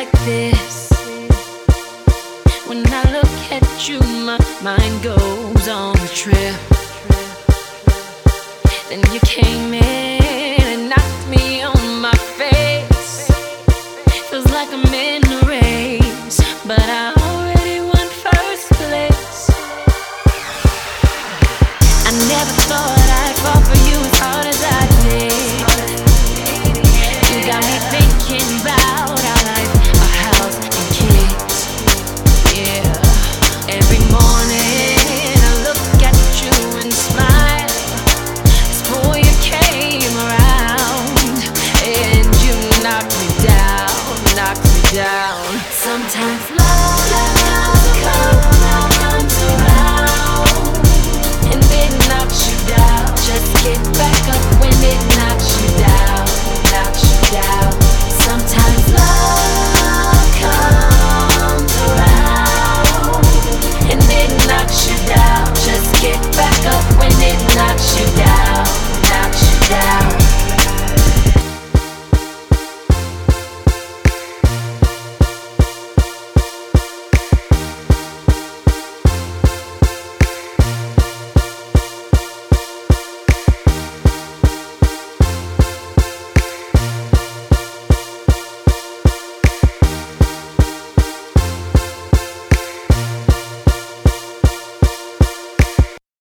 like this. When I look at you, my mind goes on a trip. Then you came in and knocked me on my face. Feels like I'm in a race, but I already won first place. I never thought I'd fall for you as hard as I did. You got me thinking about our life, our house and kids. Yeah, every morning I look at you and smile. Before you came around, and you knocked me down. Sometimes love comes around, and it knocks you down. Just get back up when it